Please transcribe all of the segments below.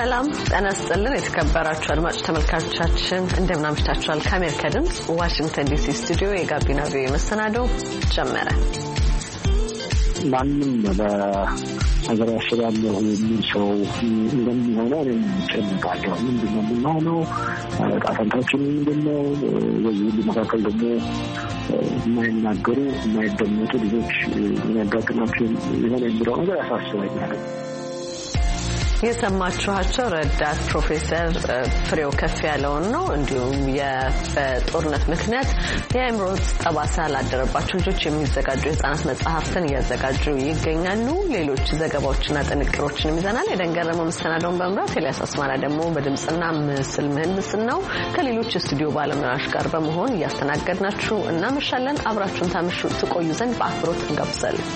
ሰላም ጤና ይስጥልን የተከበራችሁ አድማጭ ተመልካቾቻችን እንደምን አምሽታችኋል? ከአሜሪካ ድምጽ ዋሽንግተን ዲሲ ስቱዲዮ የጋቢና ቪኦኤ መሰናዶ ጀመረ። ማንም በሀገር ያሸጋለሁ የሚል ሰው እንደሚሆነው የሚጨነቃለሁ። ምንድነው የምንሆነው? ጣፈንታችን ምንድነው? በዚህ ሁሉ መካከል ደግሞ የማይናገሩ የማይደመጡ ልጆች የሚያጋጥማቸው የሆነ የሚለው ነገር ያሳስበኛል። የሰማችኋቸው ረዳት ፕሮፌሰር ፍሬው ከፍ ያለውን ነው። እንዲሁም በጦርነት ምክንያት የአእምሮ ጠባሳ ላደረባቸው ልጆች የሚዘጋጁ የህፃናት መጽሐፍትን እያዘጋጁ ይገኛሉ። ሌሎች ዘገባዎችና ጥንቅሮችን ይዘናል። የደንገረመው መሰናዶውን በመምራት ኤልያስ አስማራ ደግሞ በድምጽና ምስል ምህንድስናው ከሌሎች የስቱዲዮ ባለሙያዎች ጋር በመሆን እያስተናገድናችሁ እናመሻለን። አብራችሁን ታምሹ ትቆዩ ዘንድ በአክብሮት እንጋብዛለን።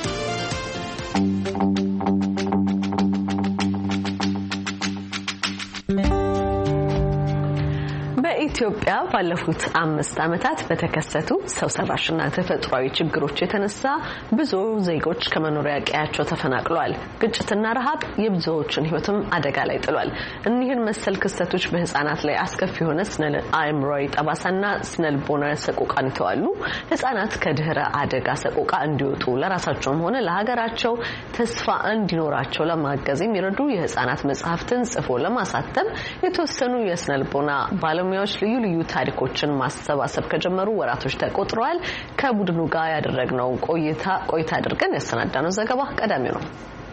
ኢትዮጵያ ባለፉት 5 ዓመታት በተከሰቱ ሰው ሰራሽና ተፈጥሯዊ ችግሮች የተነሳ ብዙ ዜጎች ከመኖሪያ ቀያቸው ተፈናቅለዋል። ግጭትና ረሃብ የብዙዎችን ህይወትም አደጋ ላይ ጥሏል። እኒህን መሰል ክስተቶች በህፃናት ላይ አስከፊ የሆነ ስነ አእምሮአዊ ጠባሳና ስነ ልቦናዊ ሰቆቃን ይተዋሉ። ህፃናት ከድህረ አደጋ ሰቆቃ እንዲወጡ ለራሳቸውም ሆነ ለሀገራቸው ተስፋ እንዲኖራቸው ለማገዝ የሚረዱ የህፃናት መጽሐፍትን ጽፎ ለማሳተም የተወሰኑ የስነ ልቦና ባለሙያዎች ልዩ ታሪኮችን ማሰባሰብ ከጀመሩ ወራቶች ተቆጥረዋል። ከቡድኑ ጋር ያደረግነው ቆይታ አድርገን ያሰናዳነው ዘገባ ቀዳሚው ነው።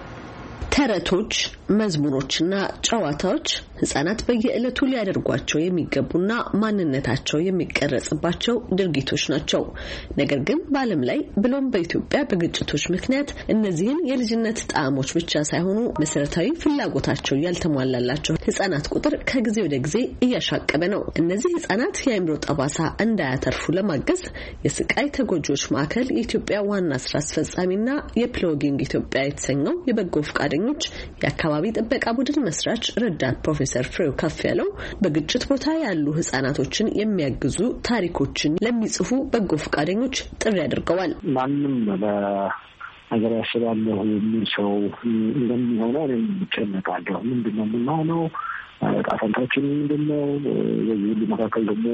ተረቶች፣ መዝሙሮችና ጨዋታዎች ህፃናት በየዕለቱ ሊያደርጓቸው የሚገቡና ማንነታቸው የሚቀረጽባቸው ድርጊቶች ናቸው። ነገር ግን በዓለም ላይ ብሎም በኢትዮጵያ በግጭቶች ምክንያት እነዚህን የልጅነት ጣዕሞች ብቻ ሳይሆኑ መሰረታዊ ፍላጎታቸው ያልተሟላላቸው ህፃናት ቁጥር ከጊዜ ወደ ጊዜ እያሻቀበ ነው። እነዚህ ህፃናት የአእምሮ ጠባሳ እንዳያተርፉ ለማገዝ የስቃይ ተጎጂዎች ማዕከል የኢትዮጵያ ዋና ስራ አስፈጻሚና የፕሎጊንግ ኢትዮጵያ የተሰኘው የበጎ ፈቃደኞች የአካባቢ ጥበቃ ቡድን መስራች ረዳት ፕሮፌሰር ፍሬው ከፍ ያለው በግጭት ቦታ ያሉ ህፃናቶችን የሚያግዙ ታሪኮችን ለሚጽፉ በጎ ፈቃደኞች ጥሪ አድርገዋል። ማንም በሀገር ያሸጋለሁ የሚል ሰው እንደሚሆነው የሚጨነቃለሁ። ምንድነው የምንሆነው? ጣፈንታችን ምንድነው? በዚህ ሁሉ መካከል ደግሞ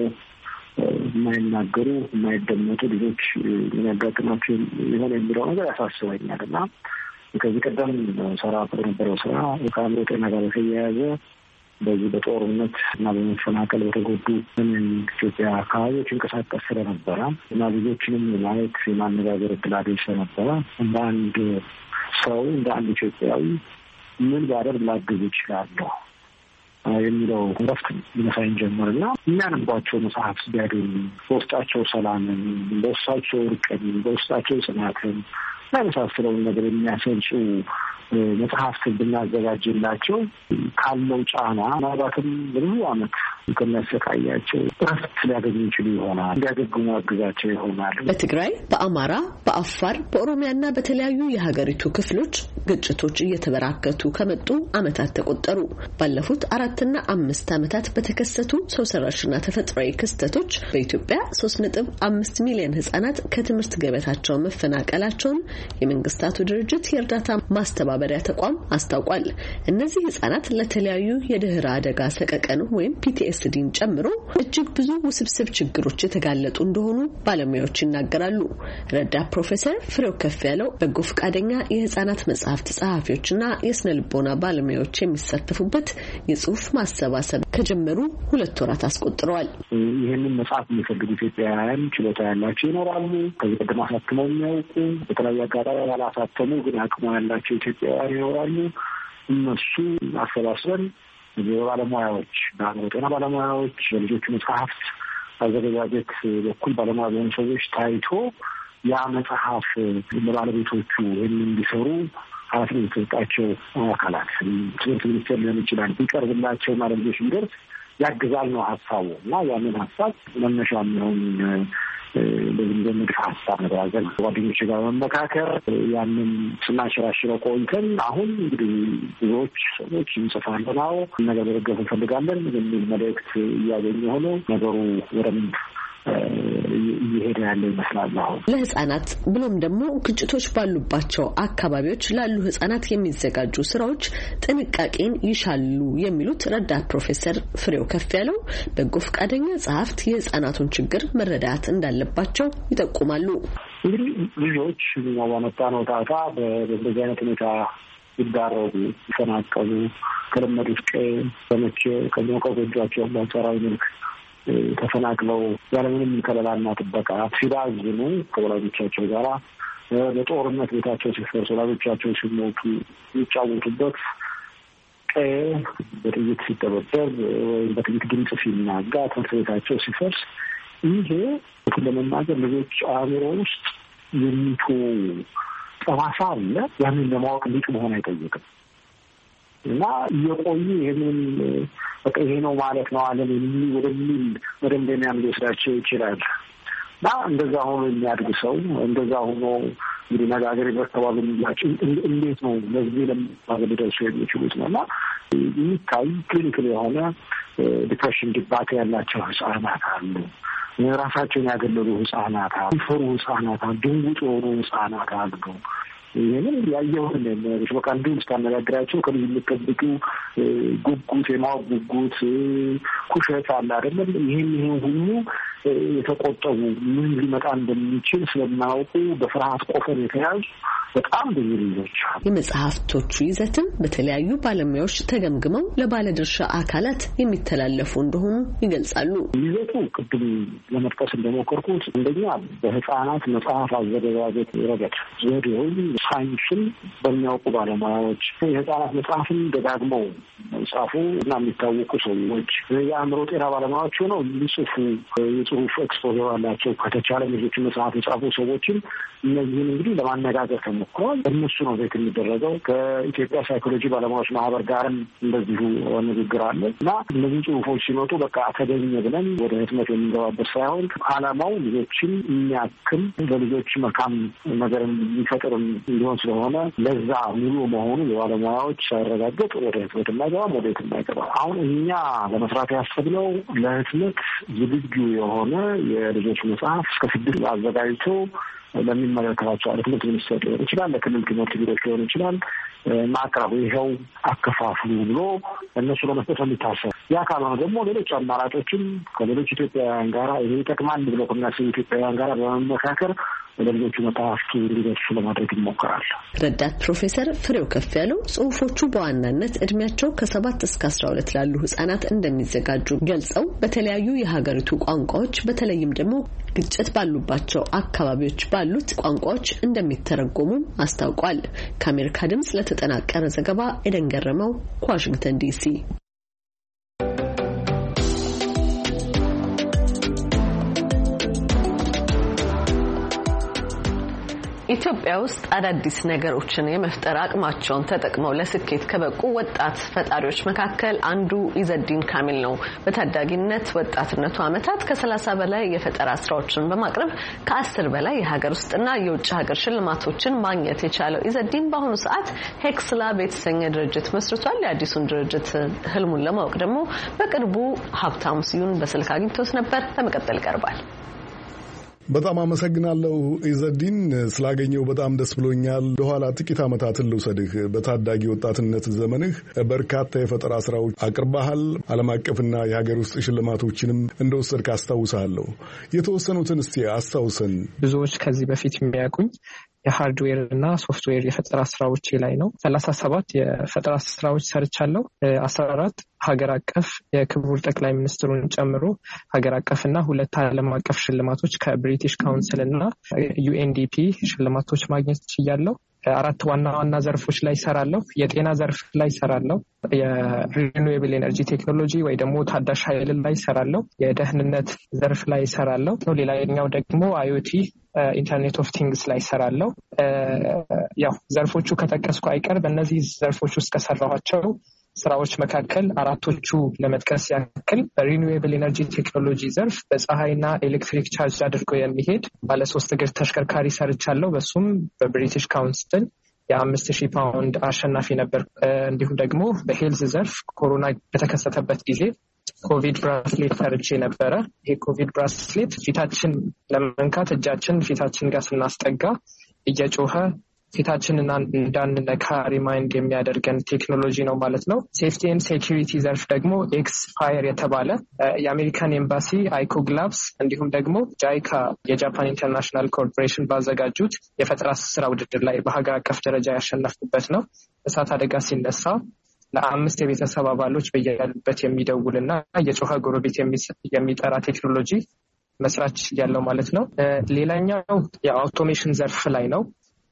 የማይናገሩ የማይደመጡ ልጆች የሚያጋጥማቸው የሆነ የሚለው ነገር ያሳስበኛል እና ከዚህ ቀደም ሰራ በነበረው ስራ ከአእምሮ ጤና ጋር የተያያዘ በዚህ በጦርነት እና በመፈናቀል በተጎዱ ኢትዮጵያ አካባቢዎች እንቀሳቀስ ስለነበረ እና ልጆችንም ማየት የማነጋገር እድል አግኝቼ ስለነበረ እንደ አንድ ሰው እንደ አንድ ኢትዮጵያዊ ምን ባደርግ ላግዝ እችላለሁ የሚለው ረፍት ይነሳኝ ጀመርና የሚያነቧቸው መጽሐፍ ቢያገኙ በውስጣቸው ሰላምን፣ በውስጣቸው እርቅን፣ በውስጣቸው ጽናትን ለመሳሰለውን ነገር የሚያሰልጹ መጽሐፍትን ብናዘጋጅላቸው ካለው ጫና ምናልባትም ብዙ ዓመት ከሚያሰቃያቸው እረፍት ሊያገኙ ይችሉ ይሆናል። እንዲያገግሙ አግዛቸው ይሆናል። በትግራይ፣ በአማራ፣ በአፋር፣ በኦሮሚያና በተለያዩ የሀገሪቱ ክፍሎች ግጭቶች እየተበራከቱ ከመጡ ዓመታት ተቆጠሩ። ባለፉት 4 እና 5 ዓመታት በተከሰቱ ሰው ሰራሽና ተፈጥሯዊ ክስተቶች በኢትዮጵያ 3.5 ሚሊዮን ህጻናት ከትምህርት ገበታቸው መፈናቀላቸውን የመንግስታቱ ድርጅት የእርዳታ ማስተባበሪያ ተቋም አስታውቋል። እነዚህ ህጻናት ለተለያዩ የድህረ አደጋ ሰቀቀን ወይም PTSDን ጨምሮ እጅግ ብዙ ውስብስብ ችግሮች የተጋለጡ እንደሆኑ ባለሙያዎች ይናገራሉ። ረዳት ፕሮፌሰር ፍሬው ከፍ ያለው በጎ ፈቃደኛ የህጻናት መጽሐፍት ጸሐፊዎችና የስነ ልቦና ባለሙያዎች የሚሳተፉበት የጽሁፍ ማሰባሰብ ከጀመሩ 2 ወራት አስቆጥረዋል። ይህንን መጽሐፍ የሚፈልጉ ኢትዮጵያውያን ችሎታ ያላቸው ይኖራሉ። ከዚህ ቀደም አሳትመው የሚያውቁ በተለያዩ አጋጣሚ ያላሳተሙ ግን አቅሙ ያላቸው ኢትዮጵያውያን ይኖራሉ። እነሱ አሰባስበን የባለሙያዎች በአእምሮ ጤና ባለሙያዎች በልጆቹ መጽሐፍት አዘገጃጀት በኩል ባለሙያ በሆኑ ሰዎች ታይቶ ያ መጽሐፍ ለባለቤቶቹ እንዲሰሩ ኃላፊነት የተሰጣቸው አካላት ትምህርት ሚኒስቴር ሊሆን ይችላል ቢቀርብላቸው ማለት ልጆች ቢደርስ ያግዛል ነው ሀሳቡ እና ያንን ሀሳብ መነሻ የሚሆን በዚህ ሀሳብ ነበር ጓደኞች ጋር መመካከር ያንን ስናሸራሽረው ቆይተን አሁን እንግዲህ ብዙዎች ሰዎች እንጽፋለን ነገር መደገፍ እንፈልጋለን የሚል መልእክት እያገኘ ሆኖ ነገሩ ወደም እየሄደ ያለ ይመስላል። ለህፃናት ብሎም ደግሞ ግጭቶች ባሉባቸው አካባቢዎች ላሉ ህፃናት የሚዘጋጁ ስራዎች ጥንቃቄን ይሻሉ የሚሉት ረዳት ፕሮፌሰር ፍሬው ከፍያለው በጎ ፈቃደኛ ጸሐፍት የህፃናቱን ችግር መረዳት እንዳለባቸው ይጠቁማሉ። እንግዲህ ልጆች በመጣነው ጣጣ በዚህ አይነት ሁኔታ ይዳረጉ፣ ይፈናቀሉ፣ ከለመዱት በመቼ ከሞቀው ጎጇቸው በአንጻራዊ መልክ ተፈናቅለው ያለምንም ከለላና ጥበቃ ሲባዝኑ ከወላጆቻቸው ጋራ በጦርነት ቤታቸው ሲፈርስ ወላጆቻቸው ሲሞቱ የሚጫወቱበት በጥይት ሲደበደብ ወይም በጥይት ድምፅ ሲናጋ ትምህርት ቤታቸው ሲፈርስ ይሄ ለመናገር ልጆች አእምሮ ውስጥ የሚቶ ጠባሳ አለ። ያንን ለማወቅ ሊቅ መሆን አይጠይቅም እና እየቆዩ ይህንን በቃ ይሄ ነው ማለት ነው አለም ወደሚል መደምደሚያም ሊወስዳቸው ይችላል እና እንደዛ ሆኖ የሚያድግ ሰው እንደዛ ሆኖ እንግዲህ ነጋገር ይበስተዋል የሚላቸው እንዴት ነው ለዚህ ለማገድ ደርሶ የሚችሉት ነው እና የሚታይ ክሊኒካል የሆነ ዲፕሬሽን ድባቴ ያላቸው ህጻናት አሉ። ራሳቸውን ያገለሉ ህጻናት አሉ። ፈሩ ህጻናት አሉ። ድንጉጥ የሆኑ ህጻናት አሉ። ይህንን ያየውን በቃ እንዲሁም ስታነጋግራቸው ከልጅ የሚጠብቁ ጉጉት የማወቅ ጉጉት ኩሸት አለ አይደለም። ይህን ሁሉ የተቆጠቡ ምን ሊመጣ እንደሚችል ስለማያውቁ በፍርሃት ቆፈን የተያዙ በጣም ብዙ ልጆች። የመጽሐፍቶቹ ይዘትም በተለያዩ ባለሙያዎች ተገምግመው ለባለድርሻ አካላት የሚተላለፉ እንደሆኑ ይገልጻሉ። ይዘቱ ቅድም ለመጥቀስ እንደሞከርኩት አንደኛ በህፃናት መጽሐፍ አዘገጃጀት ረገድ ዘዴውን ሳይንስን በሚያውቁ ባለሙያዎች የህፃናት መጽሐፍን ደጋግመው ጻፉ እና የሚታወቁ ሰዎች የአእምሮ ጤና ባለሙያዎች ሆነው የሚጽፉ የጽሁፍ ኤክስፖዘር አላቸው። ከተቻለ ልጆች መጽሐፍ የጻፉ ሰዎችን እነዚህን እንግዲህ ለማነጋገር ተሞክሯል። እነሱ ነው ቤት የሚደረገው። ከኢትዮጵያ ሳይኮሎጂ ባለሙያዎች ማህበር ጋርም እንደዚሁ ንግግር አለ እና እነዚህ ጽሁፎች ሲመጡ በቃ ተገኘ ብለን ወደ ህትመት የምንገባበት ሳይሆን ዓላማው ልጆችን የሚያክም ለልጆች መልካም ነገር የሚፈጥር እንዲሆን ስለሆነ ለዛ ሙሉ መሆኑ የባለሙያዎች ሳይረጋገጥ ወደ ህትመት የማይገባም ወደ ህትመት የማይገባም። አሁን እኛ ለመስራት ያሰብነው ለህትመት ዝግጁ የሆነ የልጆች መጽሐፍ እስከ 6 አዘጋጅቶ ለሚመለከታቸው ለትምህርት ሚኒስቴር ሊሆን ይችላል፣ ለክልል ትምህርት ቢሮች ሊሆን ይችላል ማቅረቡ ይኸው አከፋፍሉ ብሎ እነሱ ለመስጠት የሚታሰብ ያ ካልሆነ ደግሞ ሌሎች አማራጮችን ከሌሎች ኢትዮጵያውያን ጋራ ይሄ ይጠቅማል ብሎ ከሚያስቡ ኢትዮጵያውያን ጋራ በመመካከር ለልጆቹ መጽሐፍቱ እንዲደርሱ ለማድረግ ይሞክራል። ረዳት ፕሮፌሰር ፍሬው ከፍያለው ጽሁፎቹ በዋናነት እድሜያቸው ከ7 እስከ 12 ላሉ ህጻናት እንደሚዘጋጁ ገልጸው በተለያዩ የሀገሪቱ ቋንቋዎች በተለይም ደግሞ ግጭት ባሉባቸው አካባቢዎች ባሉት ቋንቋዎች እንደሚተረጎሙ አስታውቋል። ከአሜሪካ ድምጽ ለተጠናቀረ ዘገባ ኤደን ገረመው ከዋሽንግተን ዲሲ። ኢትዮጵያ ውስጥ አዳዲስ ነገሮችን የመፍጠር አቅማቸውን ተጠቅመው ለስኬት ከበቁ ወጣት ፈጣሪዎች መካከል አንዱ ኢዘዲን ካሚል ነው። በታዳጊነት ወጣትነቱ ዓመታት ከ30 በላይ የፈጠራ ስራዎችን በማቅረብ ከ10 በላይ የሀገር ውስጥና የውጭ ሀገር ሽልማቶችን ማግኘት የቻለው ኢዘዲን በአሁኑ ሰዓት ሄክስላብ የተሰኘ ድርጅት መስርቷል። የአዲሱን ድርጅት ህልሙን ለማወቅ ደግሞ በቅርቡ ሀብታሙ ስዩን በስልክ አግኝቶት ነበር። ለመቀጠል ይቀርባል። በጣም አመሰግናለሁ ኢዘዲን፣ ስላገኘው በጣም ደስ ብሎኛል። ለኋላ ጥቂት ዓመታትን ልውሰድህ። በታዳጊ ወጣትነት ዘመንህ በርካታ የፈጠራ ስራዎች አቅርበሃል። ዓለም አቀፍና የሀገር ውስጥ ሽልማቶችንም እንደወሰድክ አስታውሳለሁ። የተወሰኑትን እስቲ አስታውሰን። ብዙዎች ከዚህ በፊት የሚያውቁኝ የሃርድዌር እና ሶፍትዌር የፈጠራ ስራዎች ላይ ነው። 37 የፈጠራ ስራዎች ሰርቻለሁ። 14 ሀገር አቀፍ የክቡር ጠቅላይ ሚኒስትሩን ጨምሮ ሀገር አቀፍ እና 2 ዓለም አቀፍ ሽልማቶች ከብሪቲሽ ካውንስል እና ዩኤንዲፒ ሽልማቶች ማግኘት ችያለሁ። 4 ዋና ዋና ዘርፎች ላይ ሰራለሁ። የጤና ዘርፍ ላይ ሰራለሁ። የሪኒዌብል ኤነርጂ ቴክኖሎጂ ወይ ደግሞ ታዳሽ ኃይል ላይ ሰራለሁ። የደህንነት ዘርፍ ላይ ሰራለሁ። ሌላኛው ደግሞ አይኦቲ ኢንተርኔት ኦፍ ቲንግስ ላይ ሰራለሁ። ያው ዘርፎቹ ከጠቀስኩ አይቀር በእነዚህ ዘርፎች ውስጥ ከሰራኋቸው ስራዎች መካከል 4ቶቹ ለመጥቀስ ያክል በሪኒዌብል ኤነርጂ ቴክኖሎጂ ዘርፍ በፀሐይና ኤሌክትሪክ ቻርጅ አድርጎ የሚሄድ ባለ 3 እግር ተሽከርካሪ ሰርቻለሁ። በሱም በብሪቲሽ ካውንስል የ5,000 ፓውንድ አሸናፊ ነበር። እንዲሁም ደግሞ በሄልዝ ዘርፍ ኮሮና በተከሰተበት ጊዜ ኮቪድ ብራስሌት ሰርቼ ነበረ። ይሄ ኮቪድ ብራስሌት ፊታችን ለመንካት እጃችን ፊታችን ጋር ስናስጠጋ እየጮኸ ፊታችንን እንዳንነካ ሪማይንድ የሚያደርገን ቴክኖሎጂ ነው ማለት ነው። ሴፍቲ ኤንድ ሴኪሪቲ ዘርፍ ደግሞ ኤክስፓየር የተባለ የአሜሪካን ኤምባሲ አይኮ ግላቭስ እንዲሁም ደግሞ ጃይካ የጃፓን ኢንተርናሽናል ኮርፖሬሽን ባዘጋጁት የፈጠራ ስራ ውድድር ላይ በሀገር አቀፍ ደረጃ ያሸነፍኩበት ነው። እሳት አደጋ ሲነሳ ለ5 የቤተሰብ አባሎች በያሉበት የሚደውልና የጮኸ ጎረቤት የሚጠራ ቴክኖሎጂ መስራች ያለው ማለት ነው። ሌላኛው የአውቶሜሽን ዘርፍ ላይ ነው።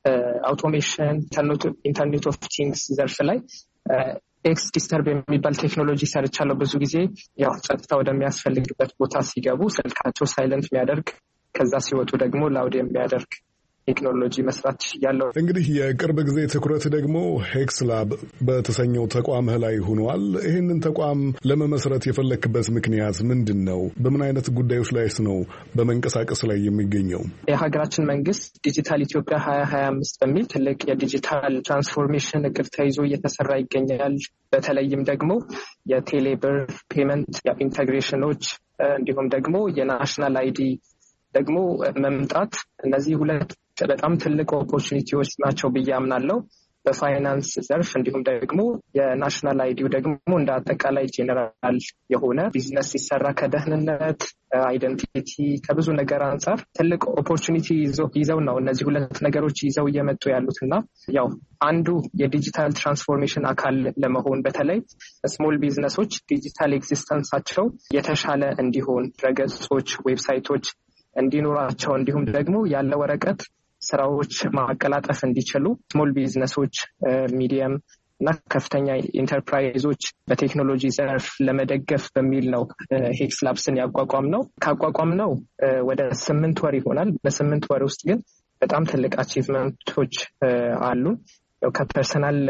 አውቶሜሽን ኢንተርኔት ኦፍ ቲንግስ ዘርፍ ላይ ኤክስ ዲስተርብ የሚባል ቴክኖሎጂ ሰርቻለሁ። ብዙ ጊዜ ያው ጸጥታ ወደሚያስፈልግበት ቦታ ሲገቡ ስልካቸው ሳይለንት የሚያደርግ ከዛ ሲወጡ ደግሞ ላውድ የሚያደርግ ቴክኖሎጂ መስራት ያለው። እንግዲህ የቅርብ ጊዜ ትኩረት ደግሞ ሄክስ ላብ በተሰኘው ተቋምህ ላይ ሆኗል። ይህንን ተቋም ለመመስረት የፈለክበት ምክንያት ምንድን ነው? በምን አይነት ጉዳዮች ላይስ ነው በመንቀሳቀስ ላይ የሚገኘው? የሀገራችን መንግስት ዲጂታል ኢትዮጵያ 2025 በሚል ትልቅ የዲጂታል ትራንስፎርሜሽን እቅድ ተይዞ እየተሰራ ይገኛል። በተለይም ደግሞ የቴሌብር ፔመንት ኢንተግሬሽኖች እንዲሁም ደግሞ የናሽናል አይዲ ደግሞ መምጣት እነዚህ ሁለት በጣም ትልቅ ኦፖርቹኒቲዎች ናቸው ብዬ አምናለሁ። በፋይናንስ ዘርፍ እንዲሁም ደግሞ የናሽናል አይዲው ደግሞ እንደ አጠቃላይ ጄኔራል የሆነ ቢዝነስ ሲሰራ ከደህንነት አይደንቲቲ ከብዙ ነገር አንጻር ትልቅ ኦፖርቹኒቲ ይዘው ነው እነዚህ ሁለት ነገሮች ይዘው እየመጡ ያሉት እና ያው አንዱ የዲጂታል ትራንስፎርሜሽን አካል ለመሆን በተለይ ስሞል ቢዝነሶች ዲጂታል ኤግዚስተንሳቸው የተሻለ እንዲሆን ድረገጾች፣ ዌብሳይቶች እንዲኖራቸው እንዲሁም ደግሞ ያለ ወረቀት ስራዎች ማቀላጠፍ እንዲችሉ ስሞል ቢዝነሶች፣ ሚዲየም እና ከፍተኛ ኢንተርፕራይዞች በቴክኖሎጂ ዘርፍ ለመደገፍ በሚል ነው ሄክስ ላብስን ያቋቋም ነው። ካቋቋም ነው ወደ 8 ወር ይሆናል። በ8 ወር ውስጥ ግን በጣም ትልቅ አቺቭመንቶች አሉ። ያው ከፐርሰናል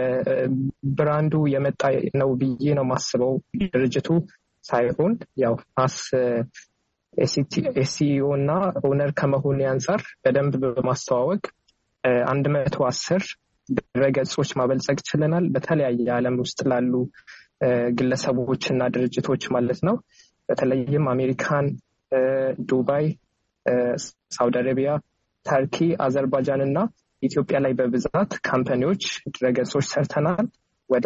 ብራንዱ የመጣ ነው ብዬ ነው ማስበው ድርጅቱ ሳይሆን ያው ኤስኢኦ እና ኦነር ከመሆን አንጻር በደንብ በማስተዋወቅ 110 ድረገጾች ማበልጸግ ችለናል። በተለያየ ዓለም ውስጥ ላሉ ግለሰቦች እና ድርጅቶች ማለት ነው። በተለይም አሜሪካን፣ ዱባይ፣ ሳውዲ አረቢያ፣ ተርኪ፣ አዘርባይጃን እና ኢትዮጵያ ላይ በብዛት ካምፓኒዎች ድረገጾች ሰርተናል። ወደ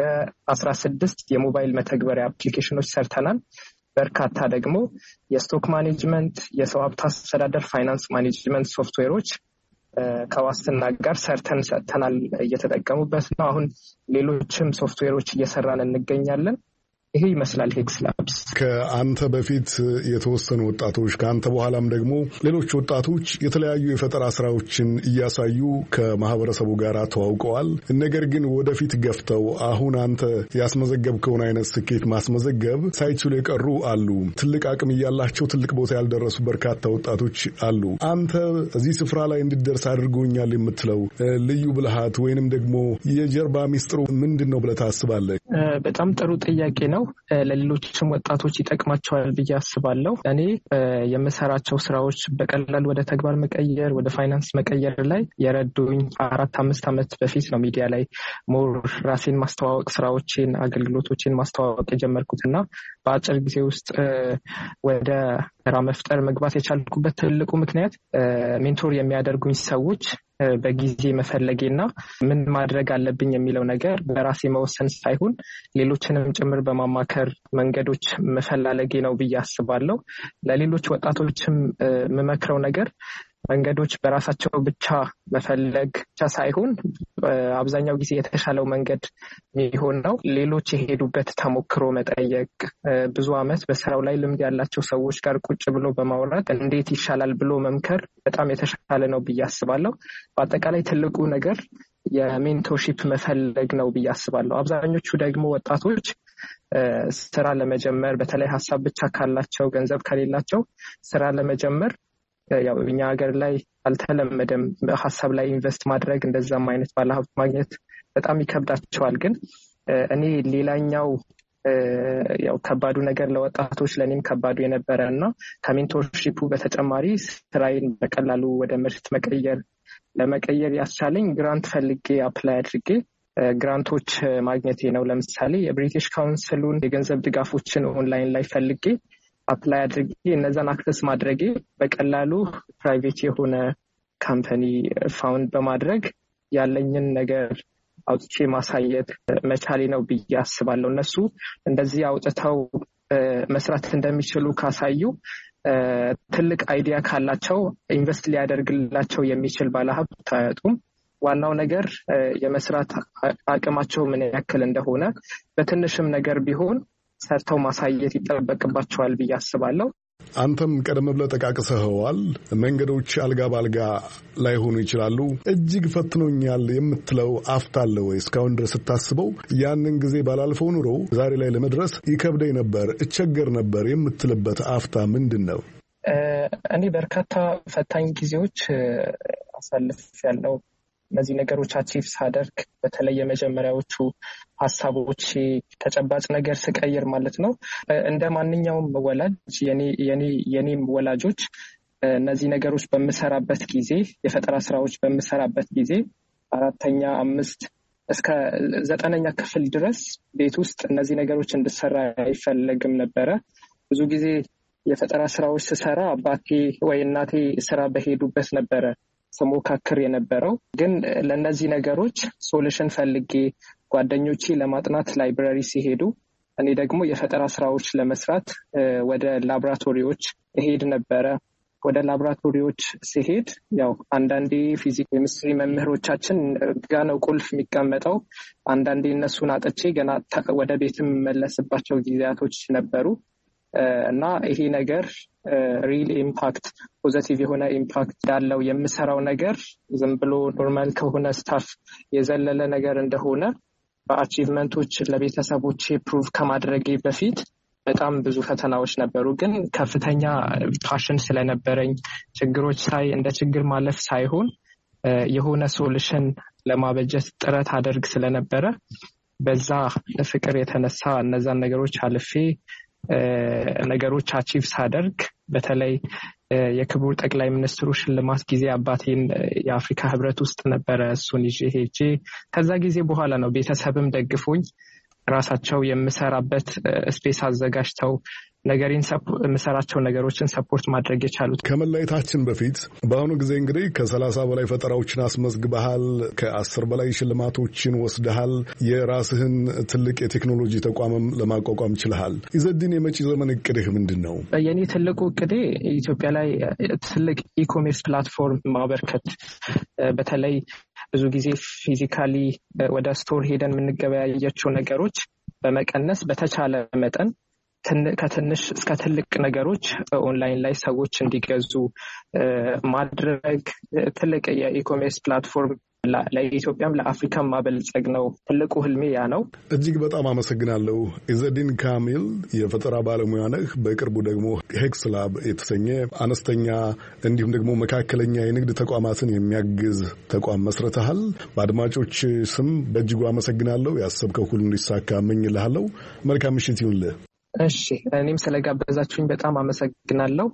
16 የሞባይል መተግበሪያ አፕሊኬሽኖች ሰርተናል። በርካታ ደግሞ የስቶክ ማኔጅመንት፣ የሰው ሀብት አስተዳደር፣ ፋይናንስ ማኔጅመንት ሶፍትዌሮች ከዋስትና ጋር ሰርተን ሰጥተናል። እየተጠቀሙበት ነው። አሁን ሌሎችም ሶፍትዌሮች እየሰራን እንገኛለን። ይሄ ይመስላል ሄክስ ላብስ። ከአንተ በፊት የተወሰኑ ወጣቶች ከአንተ በኋላም ደግሞ ሌሎች ወጣቶች የተለያዩ የፈጠራ ስራዎችን እያሳዩ ከማህበረሰቡ ጋር ተዋውቀዋል። ነገር ግን ወደፊት ገፍተው አሁን አንተ ያስመዘገብከውን አይነት ስኬት ማስመዘገብ ሳይችሉ የቀሩ አሉ። ትልቅ አቅም እያላቸው ትልቅ ቦታ ያልደረሱ በርካታ ወጣቶች አሉ። አንተ እዚህ ስፍራ ላይ እንድደርስ አድርጎኛል የምትለው ልዩ ብልሃት ወይንም ደግሞ የጀርባ ሚስጥሩ ምንድን ነው ብለህ ታስባለህ? በጣም ጥሩ ጥያቄ ነው። ለሌሎችም ወጣቶች ይጠቅማቸዋል ብዬ አስባለሁ። እኔ የምሰራቸው ስራዎች በቀላል ወደ ተግባር መቀየር፣ ወደ ፋይናንስ መቀየር ላይ የረዱኝ 4-5 ዓመት በፊት ነው ሚዲያ ላይ ሞር ራሴን ማስተዋወቅ፣ ስራዎችን፣ አገልግሎቶችን ማስተዋወቅ የጀመርኩትና በአጭር ጊዜ ውስጥ ወደ ስራ መፍጠር መግባት የቻልኩበት ትልቁ ምክንያት ሜንቶር የሚያደርጉኝ ሰዎች በጊዜ መፈለጌና ምን ማድረግ አለብኝ የሚለው ነገር በራሴ መወሰን ሳይሆን ሌሎችንም ጭምር በማማከር መንገዶች መፈላለጌ ነው ብዬ አስባለሁ። ለሌሎች ወጣቶችም የምመክረው ነገር መንገዶች በራሳቸው ብቻ መፈለግ ብቻ ሳይሆን አብዛኛው ጊዜ የተሻለው መንገድ የሚሆን ነው ሌሎች የሄዱበት ተሞክሮ መጠየቅ፣ ብዙ ዓመት በስራው ላይ ልምድ ያላቸው ሰዎች ጋር ቁጭ ብሎ በማውራት እንዴት ይሻላል ብሎ መምከር በጣም የተሻለ ነው ብዬ አስባለሁ። በአጠቃላይ ትልቁ ነገር የሜንቶርሺፕ መፈለግ ነው ብዬ አስባለሁ። አብዛኞቹ ደግሞ ወጣቶች ስራ ለመጀመር በተለይ ሀሳብ ብቻ ካላቸው ገንዘብ ከሌላቸው ስራ ለመጀመር ያው እኛ ሀገር ላይ አልተለመደም ሀሳብ ላይ ኢንቨስት ማድረግ፣ እንደዛም አይነት ባለሀብት ማግኘት በጣም ይከብዳቸዋል። ግን እኔ ሌላኛው ያው ከባዱ ነገር ለወጣቶች ለኔም ከባዱ የነበረ እና ከሜንቶርሺፑ በተጨማሪ ስራዬን በቀላሉ ወደ ምርት ለመቀየር ያስቻለኝ ግራንት ፈልጌ አፕላይ አድርጌ ግራንቶች ማግኘቴ ነው። ለምሳሌ የብሪቲሽ ካውንስሉን የገንዘብ ድጋፎችን ኦንላይን ላይ ፈልጌ አፕላይ አድርጌ እነዛን አክሰስ ማድረጌ በቀላሉ ፕራይቬት የሆነ ካምፓኒ ፋውንድ በማድረግ ያለኝን ነገር አውጥቼ ማሳየት መቻሌ ነው ብዬ አስባለሁ። እነሱ እንደዚህ አውጥተው መስራት እንደሚችሉ ካሳዩ ትልቅ አይዲያ ካላቸው ኢንቨስት ሊያደርግላቸው የሚችል ባለሀብት አያጡም። ዋናው ነገር የመስራት አቅማቸው ምን ያክል እንደሆነ በትንሽም ነገር ቢሆን ሰርተው ማሳየት ይጠበቅባቸዋል ብዬ አስባለሁ። አንተም ቀደም ብለህ ጠቃቅሰኸዋል። መንገዶች አልጋ ባልጋ ላይሆኑ ይችላሉ። እጅግ ፈትኖኛል የምትለው አፍታ አለ ወይ? እስካሁን ድረስ ስታስበው ያንን ጊዜ ባላልፈው ኑሮ ዛሬ ላይ ለመድረስ ይከብደኝ ነበር፣ እቸገር ነበር የምትልበት አፍታ ምንድን ነው? እኔ በርካታ ፈታኝ ጊዜዎች አሳልፌያለሁ። እነዚህ ነገሮች አቺቭ ሳደርግ በተለይ የመጀመሪያዎቹ ሀሳቦች ተጨባጭ ነገር ስቀይር ማለት ነው። እንደ ማንኛውም ወላጅ የኔም ወላጆች እነዚህ ነገሮች በምሰራበት ጊዜ የፈጠራ ስራዎች በምሰራበት ጊዜ 4ኛ 5 እስከ 9ኛ ክፍል ድረስ ቤት ውስጥ እነዚህ ነገሮች እንድሰራ አይፈልግም ነበረ። ብዙ ጊዜ የፈጠራ ስራዎች ስሰራ አባቴ ወይ እናቴ ስራ በሄዱበት ነበረ ስሞካክር የነበረው። ግን ለእነዚህ ነገሮች ሶሉሽን ፈልጌ ጓደኞቼ ለማጥናት ላይብራሪ ሲሄዱ እኔ ደግሞ የፈጠራ ስራዎች ለመስራት ወደ ላቦራቶሪዎች እሄድ ነበረ። ወደ ላቦራቶሪዎች ሲሄድ ያው አንዳንዴ ፊዚክስ፣ ኬሚስትሪ መምህሮቻችን ጋ ነው ቁልፍ የሚቀመጠው። አንዳንዴ እነሱን አጥቼ ገና ወደ ቤት የምመለስባቸው ጊዜያቶች ነበሩ እና ይሄ ነገር ሪል ኢምፓክት ፖዚቲቭ የሆነ ኢምፓክት እንዳለው የምሰራው ነገር ዝም ብሎ ኖርማል ከሆነ ስታፍ የዘለለ ነገር እንደሆነ በአቺቭመንቶች ለቤተሰቦቼ ፕሩቭ ከማድረጌ በፊት በጣም ብዙ ፈተናዎች ነበሩ። ግን ከፍተኛ ፓሽን ስለነበረኝ ችግሮች ሳይ እንደ ችግር ማለፍ ሳይሆን የሆነ ሶሉሽን ለማበጀት ጥረት አደርግ ስለነበረ በዛ ፍቅር የተነሳ እነዛን ነገሮች አልፌ ነገሮች አቺቭ ሳደርግ በተለይ የክቡር ጠቅላይ ሚኒስትሩ ሽልማት ጊዜ አባቴን የአፍሪካ ህብረት ውስጥ ነበረ እሱን ይዤ ሄጄ ከዛ ጊዜ በኋላ ነው ቤተሰብም ደግፎኝ ራሳቸው የምሰራበት ስፔስ አዘጋጅተው የምሰራቸው ነገሮችን ሰፖርት ማድረግ የቻሉት። ከመለየታችን በፊት በአሁኑ ጊዜ እንግዲህ ከ30 በላይ ፈጠራዎችን አስመዝግበሃል፣ ከ10 በላይ ሽልማቶችን ወስደሃል፣ የራስህን ትልቅ የቴክኖሎጂ ተቋምም ለማቋቋም ችልሃል። ኢዘዲን የመጪ ዘመን እቅድህ ምንድን ነው? የኔ ትልቁ እቅዴ ኢትዮጵያ ላይ ትልቅ ኢኮሜርስ ፕላትፎርም ማበርከት፣ በተለይ ብዙ ጊዜ ፊዚካሊ ወደ ስቶር ሄደን የምንገበያያቸው ነገሮች በመቀነስ በተቻለ መጠን ከትንሽ እስከ ትልቅ ነገሮች ኦንላይን ላይ ሰዎች እንዲገዙ ማድረግ ትልቅ የኢኮሜርስ ፕላትፎርም ለኢትዮጵያም ለአፍሪካም ማበልጸግ ነው። ትልቁ ህልሜ ያ ነው። እጅግ በጣም አመሰግናለሁ። ኢዘዲን ካሚል የፈጠራ ባለሙያ ነህ። በቅርቡ ደግሞ ሄክስ ላብ የተሰኘ አነስተኛ እንዲሁም ደግሞ መካከለኛ የንግድ ተቋማትን የሚያግዝ ተቋም መስርተሃል። በአድማጮች ስም በእጅጉ አመሰግናለሁ። ያሰብከው ሁሉ እንዲሳካ እመኝልሃለሁ። መልካም ምሽት ይሁንልህ። እሺ፣ እኔም ስለጋበዛችሁኝ በጣም አመሰግናለሁ።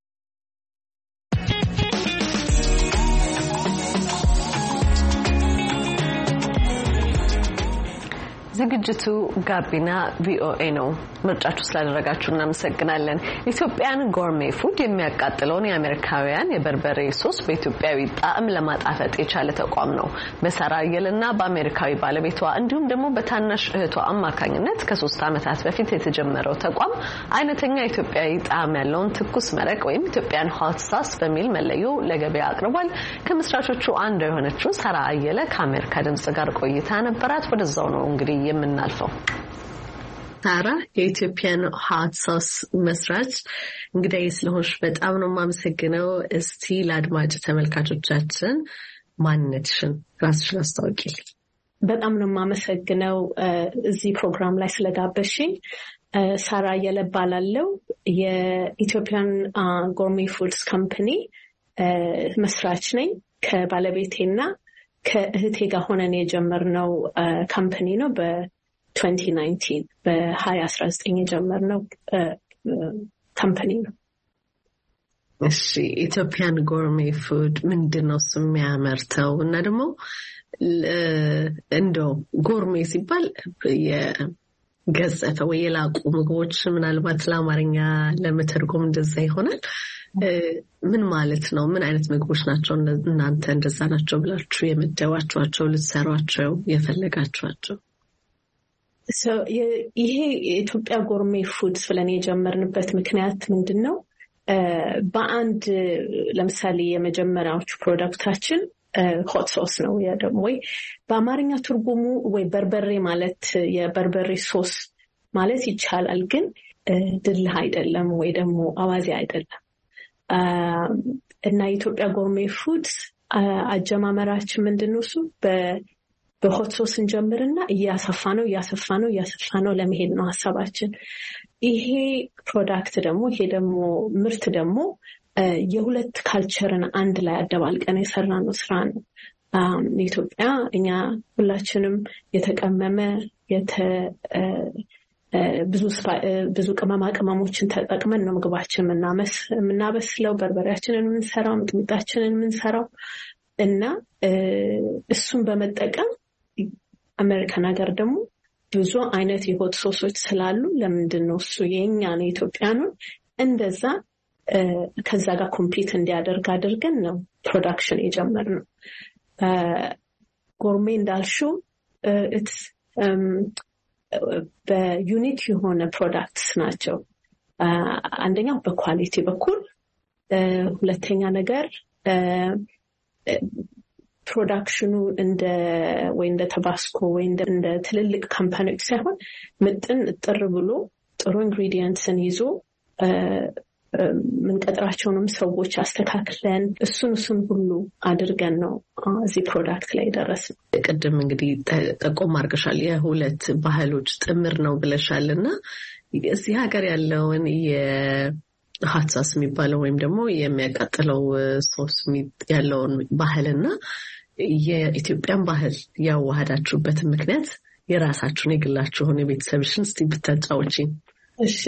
ዝግጅቱ ጋቢና ቪኦኤ ነው። ምርጫችሁ ስላደረጋችሁ እናመሰግናለን። ኢትዮጵያን ጎርሜ ፉድ የሚያቃጥለውን የአሜሪካውያን የበርበሬ ሶስ በኢትዮጵያዊ ጣዕም ለማጣፈጥ የቻለ ተቋም ነው። በሳራ አየለና በአሜሪካዊ ባለቤቷ እንዲሁም ደግሞ በታናሽ እህቷ አማካኝነት ከ3 ዓመታት በፊት የተጀመረው ተቋም አይነተኛ ኢትዮጵያዊ ጣዕም ያለውን ትኩስ መረቅ ወይም ኢትዮጵያን ሆት ሳስ በሚል መለዮ ለገበያ አቅርቧል። ከመስራቾቹ አንዷ የሆነችው ሳራ አየለ ከአሜሪካ ድምጽ ጋር ቆይታ ነበራት። ወደዛው ነው እንግዲህ የምናልፈው። ሳራ የኢትዮጵያን ሆት ሶስ መስራች እንግዲህ ስለሆንሽ በጣም ነው የማመሰግነው። እስቲ ለአድማጭ ተመልካቾቻችን ማንነትሽን ራስሽን አስታውቂልኝ። በጣም ነው የማመሰግነው እዚህ ፕሮግራም ላይ ስለጋበዝሽኝ። ሳራ አየለ እባላለሁ። የኢትዮጵያን ጎርሜ ፉድስ ካምፓኒ መስራች ነኝ። ከባለቤቴና ከእህቴ ጋር ሆነን የጀመርነው ካምፓኒ ነው። በ2019 በ2019 የጀመርነው ካምፓኒ ነው። እሺ ኢትዮጵያን ጎርሜ ፉድ ምንድነው እሱ የሚያመርተው? እና ደግሞ እንደው ጎርሜ ሲባል የገዘፈ ወይ የላቁ ምግቦች ምናልባት ለአማርኛ ለመተርጎም እንደዛ ይሆናል። ምን ማለት ነው? ምን አይነት ምግቦች ናቸው እናንተ እንደዛ ናቸው ብላችሁ የምትደዋቸዋቸው ልትሰሯቸው የፈለጋችኋቸው? ይሄ የኢትዮጵያ ጎርሜ ፉድስ ብለን የጀመርንበት ምክንያት ምንድነው? በአንድ ለምሳሌ የመጀመሪያዎቹ ፕሮዳክታችን ሆት ሶስ ነው። ያ ደግሞ ወይ በአማርኛ ትርጉሙ ወይ በርበሬ ማለት የበርበሬ ሶስ ማለት ይቻላል፣ ግን ድልህ አይደለም ወይ ደግሞ አዋዜ አይደለም። እና የኢትዮጵያ ጎርሜ ፉድስ አጀማመራችን ምንድነው? እሱ በሆት ሶስ እንጀምርና እያሰፋ ነው ለመሄድ ነው ሀሳባችን። ይሄ ፕሮዳክት ደግሞ ምርት ደግሞ የሁለት ካልቸርን አንድ ላይ አደባልቀን የሰራነው ስራ ነው። ኢትዮጵያ እኛ ሁላችንም የተቀመመ ብዙ ቅመማ ቅመሞችን ተጠቅመን ነው ምግባችን የምናበስለው፣ በርበሬያችንን የምንሰራው፣ ሚጥሚጣችንን የምንሰራው እና እሱን በመጠቀም አሜሪካን ሀገር ደግሞ ብዙ አይነት የሆት ሶሶች ስላሉ ለምንድን ነው እሱ የኛን የኢትዮጵያኑን እንደዛ ከዛ ጋር ኮምፒት እንዲያደርግ አድርገን ነው ፕሮዳክሽን የጀመርነው። ጎርሜ እንዳልሽው በዩኒክ የሆነ ፕሮዳክትስ ናቸው። አንደኛው በኳሊቲ በኩል፣ ሁለተኛ ነገር ፕሮዳክሽኑ እንደ ተባስኮ ወይ እንደ ትልልቅ ካምፓኒዎች ሳይሆን ምጥን ጥር ብሎ ጥሩ ኢንግሪዲየንትስን ይዞ ምንቀጥራቸውንም ሰዎች አስተካክለን እሱን ሁሉ አድርገን ነው እዚህ ፕሮዳክት ላይ ደረስነው። ቅድም እንግዲህ ጠቆም አድርገሻል፣ የሁለት ባህሎች ጥምር ነው ብለሻልና እዚህ ሀገር ያለውን የሃት ሶስ የሚባለው ወይም ደግሞ የሚያቃጥለው ሶስ ያለውን ባህልና የኢትዮጵያን ባህል ያዋሃዳችሁበትን ምክንያት የራሳችሁን የግላችሁን የቤተሰብሽን እስቲ ብታጫውቺኝ። እሺ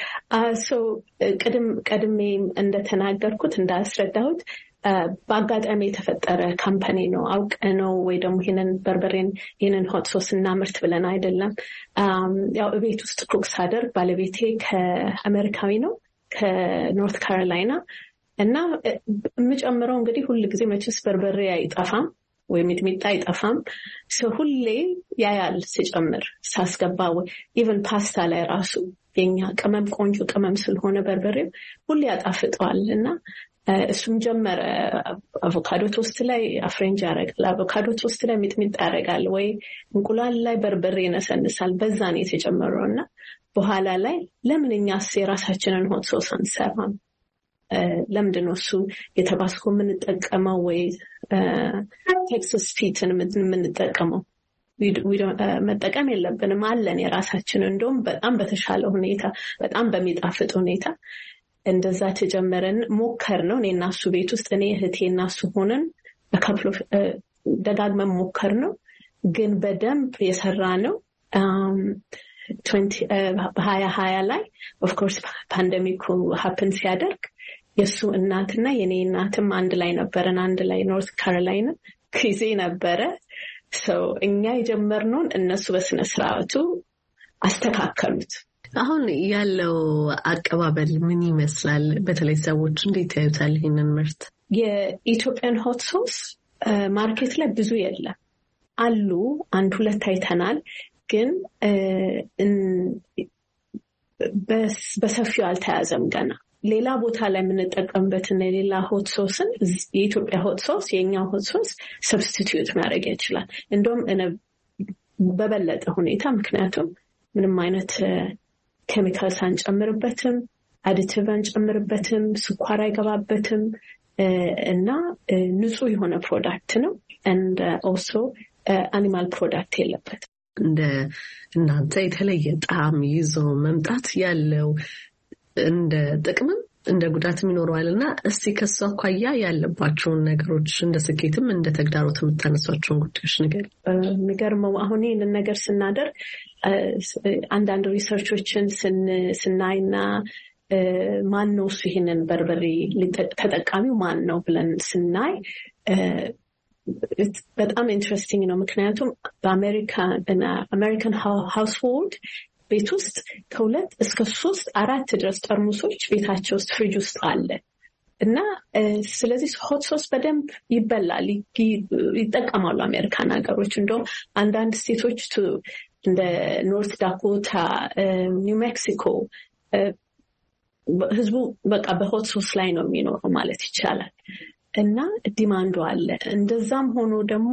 ቀድሜ እንደተናገርኩት እንዳስረዳሁት በአጋጣሚ የተፈጠረ ካምፓኒ ነው። አውቀ ነው ወይ ደግሞ ይህንን ሆት ሶስ እናምርት ብለን አይደለም። ያው ቤት ውስጥ ኩክ ሳደርግ ባለቤቴ ከአሜሪካዊ ነው ከኖርት ካሮላይና እና የምጨምረው እንግዲህ ሁል ጊዜ መቼስ በርበሬ አይጠፋም ወይ ሚጥሚጣ አይጠፋም። ሁሌ ያያል ስጨምር ሳስገባ ወይ ኢቨን ፓስታ ላይ ራሱ የኛ ቅመም ቆንጆ ቅመም ስለሆነ በርበሬው ሁሌ ያጣፍጠዋል እና እሱም ጀመረ። አቮካዶ ቶስት ላይ አፍሬንጅ ያደርጋል፣ አቮካዶ ቶስት ላይ ሚጥሚጣ ያደርጋል፣ ወይ እንቁላል ላይ በርበሬ ይነሰንሳል። በዛ ነው የተጨመረው እና በኋላ ላይ ለምን እኛስ የራሳችንን ሆት ሶስ አንሰራም? ለምንድን ነው እሱ የተባስኮ የምንጠቀመው ወይ ቴክሳስ ፊትን የምንጠቀመው? መጠቀም የለብንም አለን የራሳችንን። እንደውም በጣም በተሻለ ሁኔታ በጣም በሚጣፍጥ ሁኔታ እንደዛ ተጀመረን። ሞከር ነው እኔ እና እሱ ቤት ውስጥ እኔ እህቴ እና እሱ ሆነን በካፕሎ ደጋግመን ሞከር ነው። ግን በደንብ የሰራ ነው 2020 ላይ ኦፍኮርስ ፓንደሚኩ ሀፕን ሲያደርግ የእሱ እናትና የኔ እናትም አንድ ላይ ነበረን። አንድ ላይ ኖርት ካሮላይና ጊዜ ነበረ። እኛ የጀመርነውን እነሱ በስነ ስርዓቱ አስተካከሉት። አሁን ያለው አቀባበል ምን ይመስላል? በተለይ ሰዎች እንዴት ያዩታል ይሄንን ምርት? የኢትዮጵያን ሆት ሶስ ማርኬት ላይ ብዙ የለም አሉ፣ አንድ ሁለት አይተናል፣ ግን በሰፊው አልተያዘም ገና። ሌላ ቦታ ላይ የምንጠቀምበትና የሌላ ሆት ሶስን የኢትዮጵያ ሆት ሶስ የኛው ሆት ሶስ ሰብስቲትዩት ማድረግ ይችላል፣ እንደውም በበለጠ ሁኔታ። ምክንያቱም ምንም አይነት ኬሚካልስ አንጨምርበትም፣ አዲቲቭ አንጨምርበትም፣ ስኳር አይገባበትም እና ንጹህ የሆነ ፕሮዳክት ነው። and also አኒማል ፕሮዳክት የለበትም። እንደ እናንተ የተለየ ጣዕም ይዞ መምጣት ያለው እንደ ጥቅምም እንደ ጉዳትም ይኖረዋል እና እስቲ ከሱ አኳያ ያለባቸውን ነገሮች እንደ ስኬትም እንደ ተግዳሮት የምታነሷቸውን ጉዳዮች ንገሪ። የሚገርመው አሁን ይህንን ነገር ስናደርግ አንዳንድ ሪሰርቾችን ስናይና ማን ነው እሱ ይሄንን በርበሬ ተጠቃሚው ማን ነው ብለን ስናይ በጣም ኢንትረስቲንግ ነው። ምክንያቱም በአሜሪካን ሃውስሆልድ ቤት ውስጥ ከ2 እስከ 3 4 ድረስ ጠርሙሶች ቤታቸው ውስጥ ፍሪጅ ውስጥ አለ እና ስለዚህ ሆት ሶስ በደንብ ይበላል፣ ይጠቀማሉ አሜሪካን ሀገሮች። እንደውም አንዳንድ ስቴቶች እንደ ኖርት ዳኮታ፣ ኒው ሜክሲኮ ህዝቡ በቃ በሆት ሶስ ላይ ነው የሚኖረው ማለት ይቻላል እና ዲማንዱ አለ። እንደዛም ሆኖ ደግሞ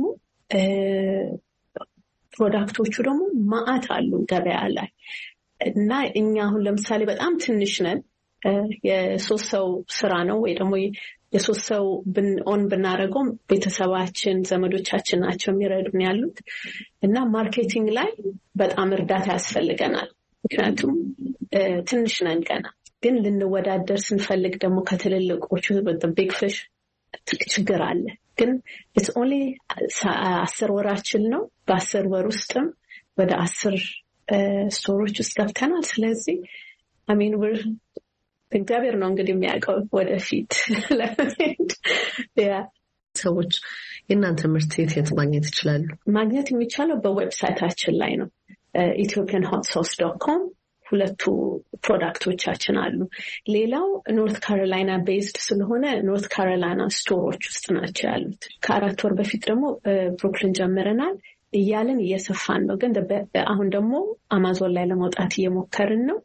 ፕሮዳክቶቹ ደግሞ ማአት አሉ ገበያ ላይ እና እኛ አሁን ለምሳሌ በጣም ትንሽ ነን። የ3 ሰው ስራ ነው ወይ ደግሞ የ3 ሰው ብናረገው ቤተሰባችን ዘመዶቻችን ናቸው የሚረዱን ያሉት እና ማርኬቲንግ ላይ በጣም እርዳታ ያስፈልገናል። ምክንያቱም ትንሽ ነን ገና። ግን ልንወዳደር ስንፈልግ ደግሞ ከትልልቆቹ ቢግ ፊሽ ችግር አለ። ግን it's only 10 ወራችን ነው። በ10 ወር ውስጥም ወደ 10 ስቶሮች ውስጥ ገብተናል። ስለዚህ እግዚአብሔር ነው እንግዲህ የሚያውቀው ወደፊት ለመሄድ። ሰዎች የእናንተ ምርት የት ማግኘት ይችላሉ? ማግኘት የሚቻለው በዌብሳይታችን ላይ ነው ethiopianhotsauce.com። 2 ፕሮዳክቶቻችን አሉ። ሌላው ኖርት ካሮላይና ቤዝድ ስለሆነ ኖርት ካሮላይና ስቶሮች ውስጥ ናቸው ያሉት። ከ4 ወር በፊት ደግሞ ብሩክሊን ጀምረናል እያልን እየሰፋን ነው። ግን አሁን ደግሞ አማዞን ላይ ለመውጣት እየሞከርን ነው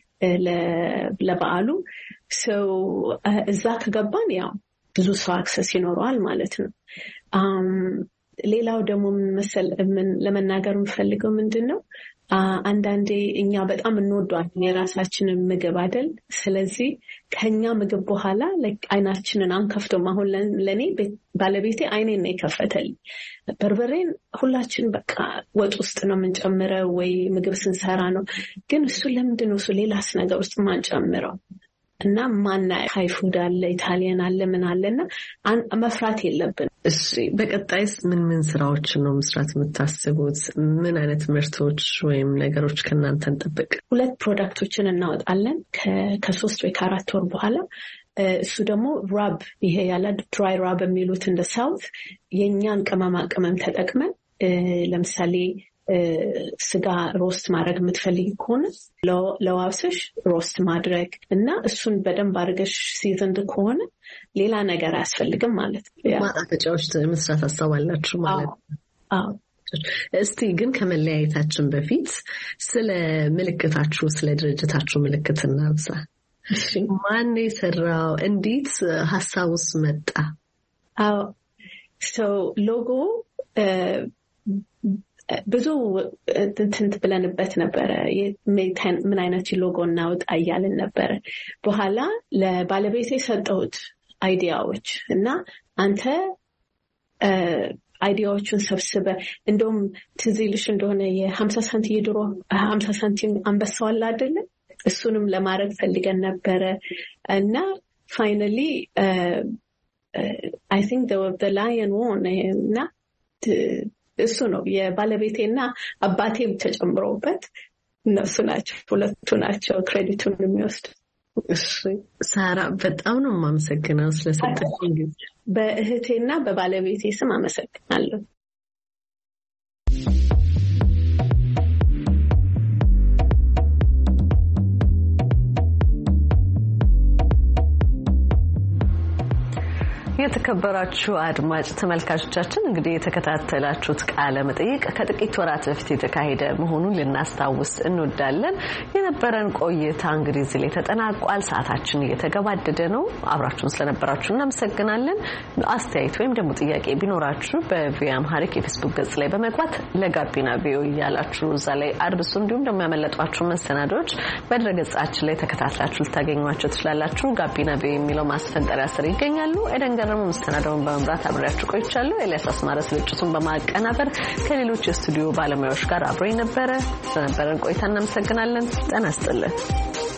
ለበዓሉ። እዛ ከገባን ያው ብዙ ሰው አክሰስ ይኖረዋል ማለት ነው። ሌላው ደግሞ ለመናገር የምፈልገው ምንድን ነው አንዳንዴ እኛ በጣም እንወዷለን የራሳችንን ምግብ አይደል? ስለዚህ ከኛ ምግብ በኋላ አይናችንን አንከፍቶም። አሁን ለኔ ባለቤቴ አይኔን ነው የከፈተልኝ። በርበሬን ሁላችን በቃ ወጥ ውስጥ ነው የምንጨምረው ወይ ምግብ ስንሰራ ነው። ግን እሱ ለምንድን ነው እሱ ሌላስ ነገር ውስጥ ማንጨምረው? እና ማና ሃይ ፉድ አለ፣ ኢታሊያን አለ፣ ምን አለና መፍራት የለብን። እሺ በቀጣይስ ምን ስራዎችን ነው መስራት የምታስቡት? ምን አይነት ምርቶች ወይም ነገሮች ከእናንተ እንጠብቅ? 2 ፕሮዳክቶችን እናወጣለን ከ3 ወይ ከ4 ወር በኋላ። እሱ ደግሞ ራብ፣ ይሄ ያለ ድራይ ራብ የሚሉት እንደ ሳውት የኛን ቅመማ ቅመም ተጠቅመን ለምሳሌ ስጋ ሮስት ማድረግ የምትፈልጊ ከሆነ ለዋብሰሽ ሮስት ማድረግ እና እሱን በደንብ አድርገሽ ሲዘንድ ከሆነ ሌላ ነገር አያስፈልግም ማለት ነው። ማጣፈጫዎች መስራት አስተዋላችሁ ማለት ነው። አዎ። እስቲ ግን ከመለያየታችን በፊት ስለ ምልክታችሁ፣ ስለ ድርጅታችሁ ምልክት እናንሳ። ማን የሰራው? እንዴት ሀሳቡስ መጣ? አዎ ሎጎ ብዙ ትንት ብለንበት ነበረ። ምን አይነት ሎጎ እናውጣ እያልን ነበረ። በኋላ ለባለቤቴ የሰጠሁት አይዲያዎች እና አንተ አይዲያዎቹን ሰብስበ እንደውም ትዝ ይልሽ እንደሆነ የ50 ሳንቲም የድሮ 50 ሳንቲም አንበሳው አለ አይደለ? እሱንም ለማድረግ ፈልገን ነበረ እና ፋይናሊ I think the lion won እና እሱ ነው የባለቤቴና አባቴም ተጨምሮበት እነሱ ናቸው 2 ናቸው ክሬዲቱን የሚወስድ። ሳራ በጣም ነው የማመሰግነው ስለሰጠሽኝ ጊዜ። በእህቴና በባለቤቴ ስም አመሰግናለሁ። የተከበራችሁ አድማጭ ተመልካቾቻችን እንግዲህ የተከታተላችሁት ቃለ መጠይቅ ከጥቂት ወራት በፊት የተካሄደ መሆኑን ልናስታውስ እንወዳለን። የነበረን ቆይታ እንግዲህ እዚህ ላይ ተጠናቋል። ሰዓታችን እየተገባደደ ነው። አብራችሁን ስለነበራችሁ እናመሰግናለን። አስተያየት ወይም ደግሞ ጥያቄ ቢኖራችሁ በቪኦኤ አምሃሪክ የፌስቡክ ገጽ ላይ በመግባት ለጋቢና ቪኦኤ ያላችሁ እዛ ላይ አድርሱ። እንዲሁም ደግሞ ያመለጧችሁ መሰናዶዎች በድረገጻችን ላይ ተከታትላችሁ ልታገኟቸው ትችላላችሁ። ጋቢና ቪኦኤ የሚለው ማስፈንጠሪያ ስር ይገኛሉ። ደግሞ መስተናደውን በመምራት አብሬያችሁ ቆይቻለሁ። ኤልያስ አስማረ ስርጭቱን በማቀናበር ከሌሎች የስቱዲዮ ባለሙያዎች ጋር አብሮኝ ነበረ። ስለነበረን ቆይታ እናመሰግናለን። ጤና ይስጥልን።